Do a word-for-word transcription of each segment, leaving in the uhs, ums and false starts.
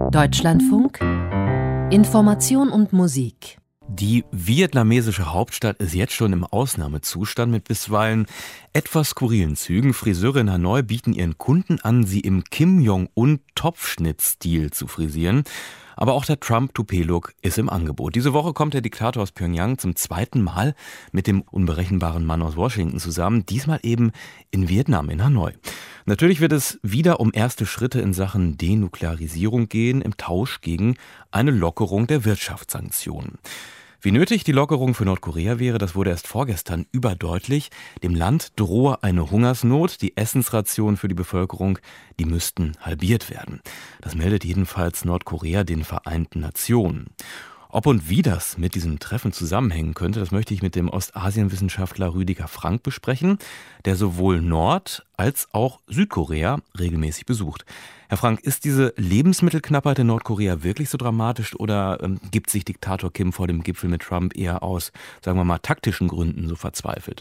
Deutschlandfunk Information und Musik. Die vietnamesische Hauptstadt ist jetzt schon im Ausnahmezustand mit bisweilen etwas skurrilen Zügen. Friseure in Hanoi bieten ihren Kunden an, sie im Kim-Jong-un-Topfschnitt-Stil zu frisieren. Aber auch der Trump-Toupet-Look ist im Angebot. Diese Woche kommt der Diktator aus Pyongyang zum zweiten Mal mit dem unberechenbaren Mann aus Washington zusammen. Diesmal eben in Vietnam, in Hanoi. Natürlich wird es wieder um erste Schritte in Sachen Denuklearisierung gehen, im Tausch gegen eine Lockerung der Wirtschaftssanktionen. Wie nötig die Lockerung für Nordkorea wäre, das wurde erst vorgestern überdeutlich. Dem Land drohe eine Hungersnot. Die Essensrationen für die Bevölkerung, die müssten halbiert werden. Das meldet jedenfalls Nordkorea den Vereinten Nationen. Ob und wie das mit diesem Treffen zusammenhängen könnte, das möchte ich mit dem Ostasienwissenschaftler Rüdiger Frank besprechen, der sowohl Nord- als auch Südkorea regelmäßig besucht. Herr Frank, ist diese Lebensmittelknappheit in Nordkorea wirklich so dramatisch oder ähm, gibt sich Diktator Kim vor dem Gipfel mit Trump eher aus, sagen wir mal, taktischen Gründen so verzweifelt?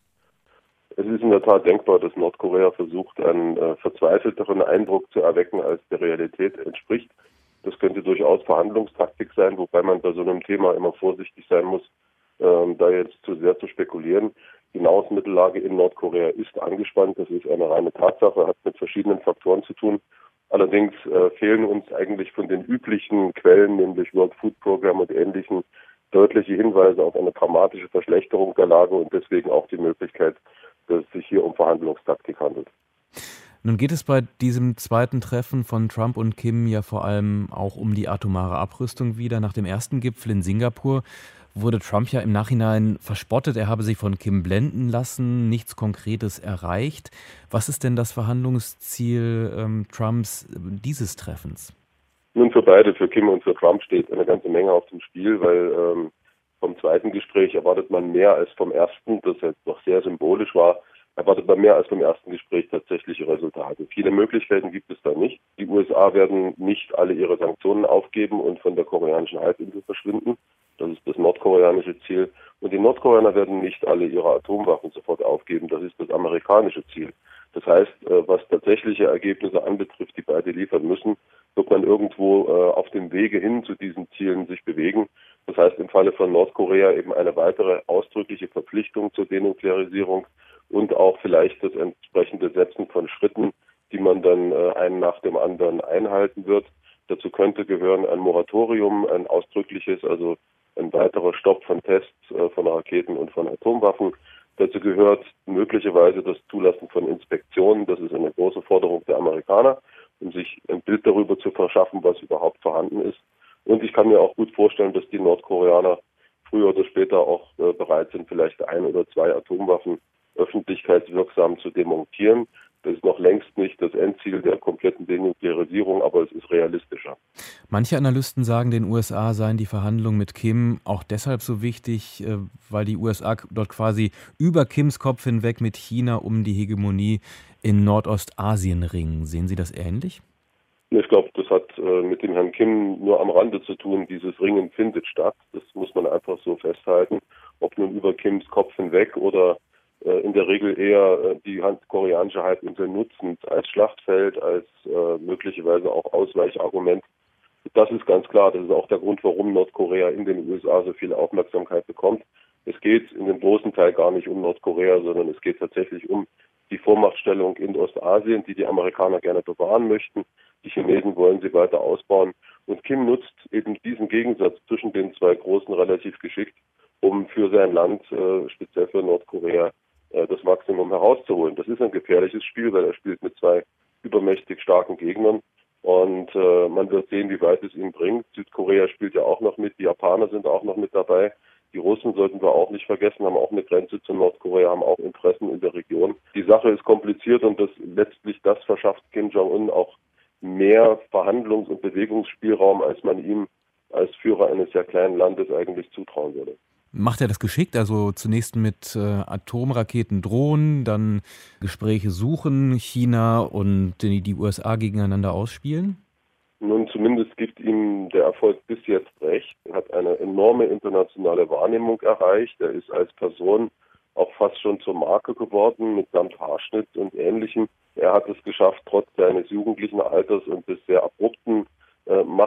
Es ist in der Tat denkbar, dass Nordkorea versucht, einen äh, verzweifelteren Eindruck zu erwecken, als der Realität entspricht. Das könnte durchaus Verhandlungstaktik sein, wobei man bei so einem Thema immer vorsichtig sein muss, ähm, da jetzt zu sehr zu spekulieren. Die Nahrungsmittellage in Nordkorea ist angespannt, das ist eine reine Tatsache, hat mit verschiedenen Faktoren zu tun. Allerdings äh, fehlen uns eigentlich von den üblichen Quellen, nämlich World Food Program und ähnlichen, deutliche Hinweise auf eine dramatische Verschlechterung der Lage und deswegen auch die Möglichkeit, dass es sich hier um Verhandlungstaktik handelt. Nun geht es bei diesem zweiten Treffen von Trump und Kim ja vor allem auch um die atomare Abrüstung wieder. Nach dem ersten Gipfel in Singapur wurde Trump ja im Nachhinein verspottet, er habe sich von Kim blenden lassen, nichts Konkretes erreicht. Was ist denn das Verhandlungsziel ähm, Trumps dieses Treffens? Nun, für beide, für Kim und für Trump steht eine ganze Menge auf dem Spiel, weil ähm, vom zweiten Gespräch erwartet man mehr als vom ersten, das jetzt doch sehr symbolisch war. Erwartet man mehr als beim ersten Gespräch tatsächliche Resultate. Viele Möglichkeiten gibt es da nicht. Die U S A werden nicht alle ihre Sanktionen aufgeben und von der koreanischen Halbinsel verschwinden. Das ist das nordkoreanische Ziel. Und die Nordkoreaner werden nicht alle ihre Atomwaffen sofort aufgeben. Das ist das amerikanische Ziel. Das heißt, was tatsächliche Ergebnisse anbetrifft, die beide liefern müssen, wird man irgendwo auf dem Wege hin zu diesen Zielen sich bewegen. Das heißt, im Falle von Nordkorea eben eine weitere ausdrückliche Verpflichtung zur Denuklearisierung und auch vielleicht das entsprechende Setzen von Schritten, die man dann äh, einen nach dem anderen einhalten wird. Dazu könnte gehören ein Moratorium, ein ausdrückliches, also ein weiterer Stopp von Tests äh, von Raketen und von Atomwaffen. Dazu gehört möglicherweise das Zulassen von Inspektionen. Das ist eine große Forderung der Amerikaner, um sich ein Bild darüber zu verschaffen, was überhaupt vorhanden ist. Und ich kann mir auch gut vorstellen, dass die Nordkoreaner früher oder später auch äh, bereit sind, vielleicht ein oder zwei Atomwaffen öffentlichkeitswirksam zu demontieren. Das ist noch längst nicht das Endziel der kompletten Denuklearisierung, aber es ist realistischer. Manche Analysten sagen, den U S A seien die Verhandlungen mit Kim auch deshalb so wichtig, weil die U S A dort quasi über Kims Kopf hinweg mit China um die Hegemonie in Nordostasien ringen. Sehen Sie das ähnlich? Ich glaube, das hat äh, mit dem Herrn Kim nur am Rande zu tun. Dieses Ringen findet statt. Das muss man einfach so festhalten. Ob nun über Kims Kopf hinweg oder in der Regel eher die koreanische Halbinsel nutzend als Schlachtfeld, als äh, möglicherweise auch Ausweichargument. Das ist ganz klar. Das ist auch der Grund, warum Nordkorea in den U S A so viel Aufmerksamkeit bekommt. Es geht in dem großen Teil gar nicht um Nordkorea, sondern es geht tatsächlich um die Vormachtstellung in Ostasien, die die Amerikaner gerne bewahren möchten. Die Chinesen wollen sie weiter ausbauen. Und Kim nutzt eben diesen Gegensatz zwischen den zwei Großen relativ geschickt, um für sein Land, äh, speziell für Nordkorea, das Maximum herauszuholen. Das ist ein gefährliches Spiel, weil er spielt mit zwei übermächtig starken Gegnern und äh, man wird sehen, wie weit es ihn bringt. Südkorea spielt ja auch noch mit, die Japaner sind auch noch mit dabei. Die Russen sollten wir auch nicht vergessen, haben auch eine Grenze zu Nordkorea, haben auch Interessen in der Region. Die Sache ist kompliziert und das letztlich das verschafft Kim Jong-un auch mehr Verhandlungs- und Bewegungsspielraum, als man ihm als Führer eines sehr kleinen Landes eigentlich zutrauen würde. Macht er das geschickt? Also zunächst mit äh, Atomraketen drohen, dann Gespräche suchen, China und die, die U S A gegeneinander ausspielen? Nun, zumindest gibt ihm der Erfolg bis jetzt recht. Er hat eine enorme internationale Wahrnehmung erreicht. Er ist als Person auch fast schon zur Marke geworden, mitsamt Haarschnitt und Ähnlichem. Er hat es geschafft, trotz seines jugendlichen Alters und des sehr abrupten äh,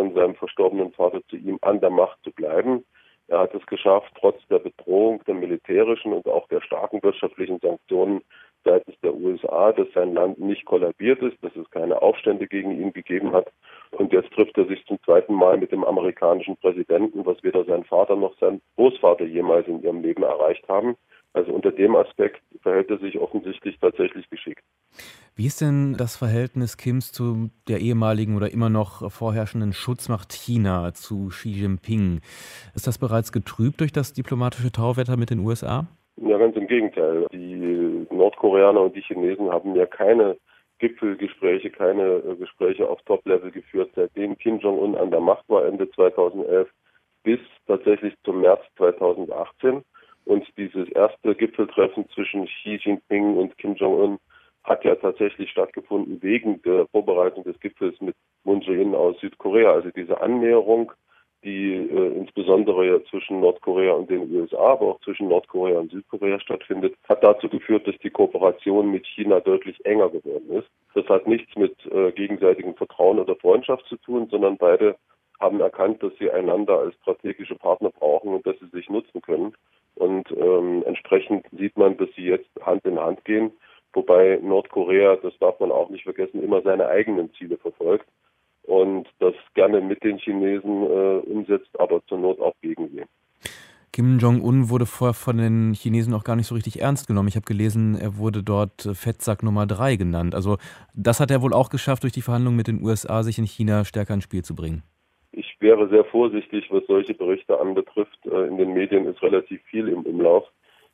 von seinem verstorbenen Vater zu ihm, an der Macht zu bleiben. Er hat es geschafft, trotz der Bedrohung der militärischen und auch der starken wirtschaftlichen Sanktionen seitens der U S A, dass sein Land nicht kollabiert ist, dass es keine Aufstände gegen ihn gegeben hat. Und jetzt trifft er sich zum zweiten Mal mit dem amerikanischen Präsidenten, was weder sein Vater noch sein Großvater jemals in ihrem Leben erreicht haben. Also unter dem Aspekt verhält er sich offensichtlich tatsächlich geschickt. Wie ist denn das Verhältnis Kims zu der ehemaligen oder immer noch vorherrschenden Schutzmacht China, zu Xi Jinping? Ist das bereits getrübt durch das diplomatische Tauwetter mit den U S A? Ja, ganz im Gegenteil. Die Nordkoreaner und die Chinesen haben ja keine Gipfelgespräche, keine Gespräche auf Top-Level geführt, seitdem Kim Jong-un an der Macht war, Ende zweitausendelf, bis tatsächlich zum März zweitausendachtzehn. Und dieses erste Gipfeltreffen zwischen Xi Jinping und Kim Jong-un hat ja tatsächlich stattgefunden wegen der Vorbereitung des Gipfels mit Moon Jae-in aus Südkorea. Also diese Annäherung, die äh, insbesondere ja zwischen Nordkorea und den U S A, aber auch zwischen Nordkorea und Südkorea stattfindet, hat dazu geführt, dass die Kooperation mit China deutlich enger geworden ist. Das hat nichts mit äh, gegenseitigem Vertrauen oder Freundschaft zu tun, sondern beide haben erkannt, dass sie einander als strategische Partner brauchen und dass sie sich nutzen können. Und ähm, entsprechend sieht man, dass sie jetzt Hand in Hand gehen, wobei Nordkorea, das darf man auch nicht vergessen, immer seine eigenen Ziele verfolgt und das gerne mit den Chinesen äh, umsetzt, aber zur Not auch gegen sie. Kim Jong-un wurde vorher von den Chinesen auch gar nicht so richtig ernst genommen. Ich habe gelesen, er wurde dort Fettsack Nummer drei genannt. Also das hat er wohl auch geschafft, durch die Verhandlungen mit den U S A sich in China stärker ins Spiel zu bringen. Ich wäre sehr vorsichtig, was solche Berichte anbetrifft. In den Medien ist relativ viel im Umlauf.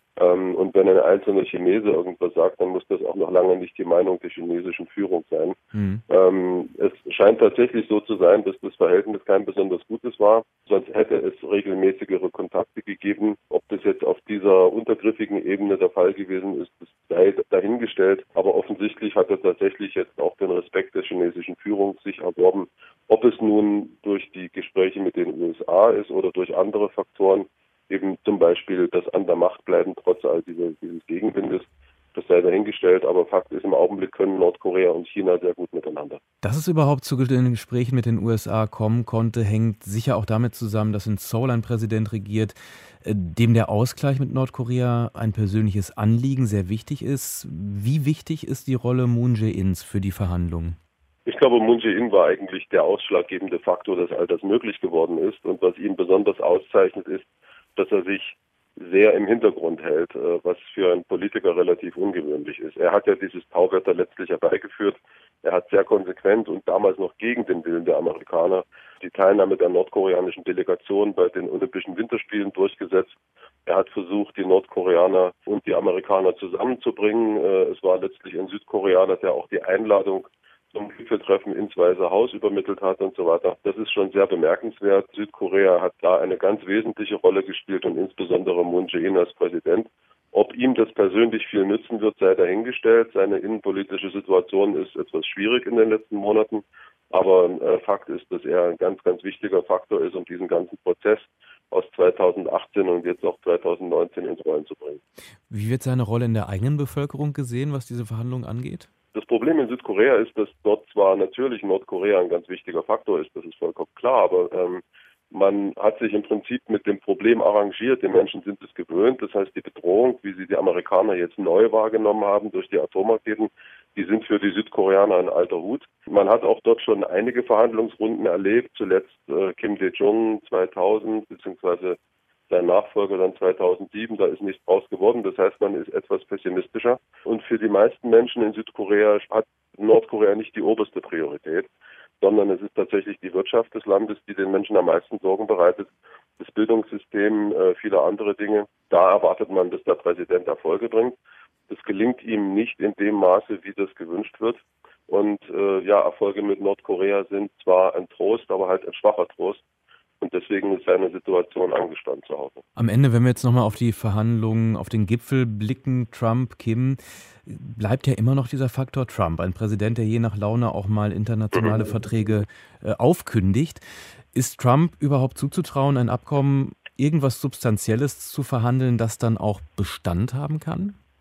Und wenn ein einzelner Chinese irgendwas sagt, dann muss das auch noch lange nicht die Meinung der chinesischen Führung sein. Mhm. Es scheint tatsächlich so zu sein, dass das Verhältnis kein besonders gutes war. Sonst hätte es regelmäßigere Kontakte gegeben. Ob das jetzt auf dieser untergriffigen Ebene der Fall gewesen ist, das sei dahingestellt. Aber offensichtlich hat er tatsächlich jetzt auch den Respekt der chinesischen Führung sich erworben. Ob es nun durch die Gespräche mit den U S A ist oder durch andere Faktoren, eben zum Beispiel das an der Macht bleiben trotz all dieses, dieses Gegenwindes, das sei dahingestellt. Aber Fakt ist, im Augenblick können Nordkorea und China sehr gut miteinander. Dass es überhaupt zu den Gesprächen mit den U S A kommen konnte, hängt sicher auch damit zusammen, dass in Seoul ein Präsident regiert, dem der Ausgleich mit Nordkorea ein persönliches Anliegen sehr wichtig ist. Wie wichtig ist die Rolle Moon Jae-ins für die Verhandlungen? Ich glaube, Moon Jae-in war eigentlich der ausschlaggebende Faktor, dass all das möglich geworden ist. Und was ihn besonders auszeichnet, ist, dass er sich sehr im Hintergrund hält, was für einen Politiker relativ ungewöhnlich ist. Er hat ja dieses Tauwetter letztlich herbeigeführt. Er hat sehr konsequent und damals noch gegen den Willen der Amerikaner die Teilnahme der nordkoreanischen Delegation bei den Olympischen Winterspielen durchgesetzt. Er hat versucht, die Nordkoreaner und die Amerikaner zusammenzubringen. Es war letztlich ein Südkoreaner, der auch die Einladung zum Gipfeltreffen ins Weiße Haus übermittelt hat und so weiter. Das ist schon sehr bemerkenswert. Südkorea hat da eine ganz wesentliche Rolle gespielt und insbesondere Moon Jae-in als Präsident. Ob ihm das persönlich viel nützen wird, sei dahingestellt. Seine innenpolitische Situation ist etwas schwierig in den letzten Monaten. Aber äh, Fakt ist, dass er ein ganz, ganz wichtiger Faktor ist, um diesen ganzen Prozess aus zweitausendachtzehn und jetzt auch zweitausendneunzehn ins Rollen zu bringen. Wie wird seine Rolle in der eigenen Bevölkerung gesehen, was diese Verhandlungen angeht? Das Problem in Südkorea ist, dass dort zwar natürlich Nordkorea ein ganz wichtiger Faktor ist, das ist vollkommen klar, aber ähm, man hat sich im Prinzip mit dem Problem arrangiert. Die Menschen sind es gewöhnt. Das heißt, die Bedrohung, wie sie die Amerikaner jetzt neu wahrgenommen haben durch die Atomraketen, die sind für die Südkoreaner ein alter Hut. Man hat auch dort schon einige Verhandlungsrunden erlebt, zuletzt äh, Kim Dae-jung zweitausend, beziehungsweise sein Nachfolger dann zweitausendsieben, da ist nichts draus geworden. Das heißt, man ist etwas pessimistischer. Und für die meisten Menschen in Südkorea hat Nordkorea nicht die oberste Priorität, sondern es ist tatsächlich die Wirtschaft des Landes, die den Menschen am meisten Sorgen bereitet. Das Bildungssystem, äh, viele andere Dinge. Da erwartet man, dass der Präsident Erfolge bringt. Das gelingt ihm nicht in dem Maße, wie das gewünscht wird. Und äh, ja, Erfolge mit Nordkorea sind zwar ein Trost, aber halt ein schwacher Trost. Und deswegen ist seine Situation angespannt zu Hause. Am Ende, wenn wir jetzt nochmal auf die Verhandlungen, auf den Gipfel blicken, Trump, Kim, bleibt ja immer noch dieser Faktor Trump. Ein Präsident, der je nach Laune auch mal internationale Verträge äh, aufkündigt. Ist Trump überhaupt zuzutrauen, ein Abkommen, irgendwas Substanzielles zu verhandeln, das dann auch Bestand haben kann?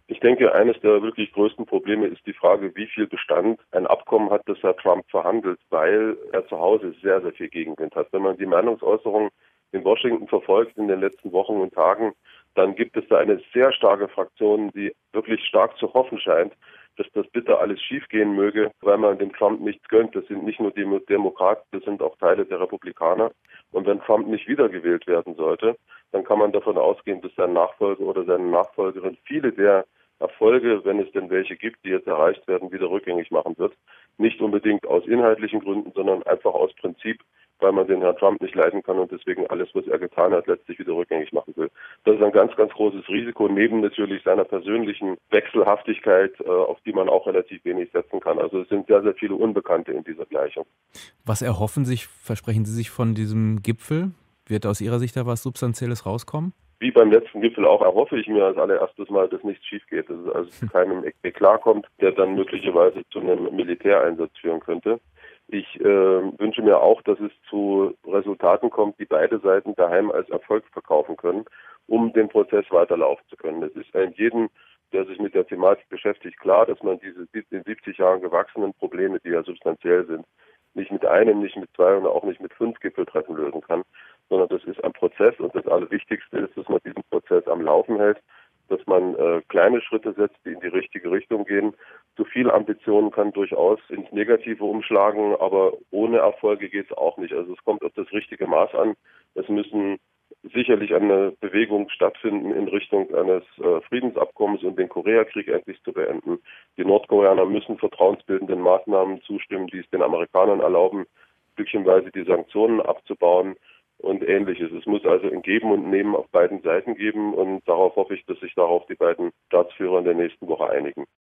Ich denke, eines der wirklich größten Probleme ist die Frage, wie viel Bestand ein Abkommen hat, das Herr Trump verhandelt, weil er zu Hause sehr, sehr viel Gegenwind hat. Wenn man die Meinungsäußerung in Washington verfolgt in den letzten Wochen und Tagen, dann gibt es da eine sehr starke Fraktion, die wirklich stark zu hoffen scheint, dass das bitte alles schiefgehen möge, weil man dem Trump nichts gönnt. Das sind nicht nur die Demokraten, das sind auch Teile der Republikaner. Und wenn Trump nicht wiedergewählt werden sollte, dann kann man davon ausgehen, dass sein Nachfolger oder seine Nachfolgerin viele der Erfolge, wenn es denn welche gibt, die jetzt erreicht werden, wieder rückgängig machen wird. Nicht unbedingt aus inhaltlichen Gründen, sondern einfach aus Prinzip, weil man den Herrn Trump nicht leiden kann und deswegen alles, was er getan hat, letztlich wieder rückgängig machen will. Das ist ein ganz, ganz großes Risiko, neben natürlich seiner persönlichen Wechselhaftigkeit, auf die man auch relativ wenig setzen kann. Also es sind sehr, sehr viele Unbekannte in dieser Gleichung. Was erhoffen sich, versprechen Sie sich von diesem Gipfel? Wird aus Ihrer Sicht da was Substanzielles rauskommen? Wie beim letzten Gipfel auch erhoffe ich mir als allererstes Mal, dass nichts schief geht, dass es also zu keinem Eklat kommt, der dann möglicherweise zu einem Militäreinsatz führen könnte. Ich äh, wünsche mir auch, dass es zu Resultaten kommt, die beide Seiten daheim als Erfolg verkaufen können, um den Prozess weiterlaufen zu können. Es ist ein jedem, der sich mit der Thematik beschäftigt, klar, dass man diese in siebzig Jahren gewachsenen Probleme, die ja substanziell sind, nicht mit einem, nicht mit zwei und auch nicht mit fünf Gipfeltreffen lösen kann, sondern das ist ein Prozess und das Allerwichtigste ist, dass man diesen Prozess am Laufen hält, dass man äh, kleine Schritte setzt, die in die richtige Richtung gehen. Zu viel Ambitionen kann durchaus ins Negative umschlagen, aber ohne Erfolge geht es auch nicht. Also es kommt auf das richtige Maß an. Es müssen sicherlich eine Bewegung stattfinden in Richtung eines äh, Friedensabkommens und den Koreakrieg endlich zu beenden. Die Nordkoreaner müssen vertrauensbildenden Maßnahmen zustimmen, die es den Amerikanern erlauben, stückchenweise die Sanktionen abzubauen und Ähnliches. Es muss also ein Geben und Nehmen auf beiden Seiten geben und darauf hoffe ich, dass sich darauf die beiden Staatsführer in der nächsten Woche einigen.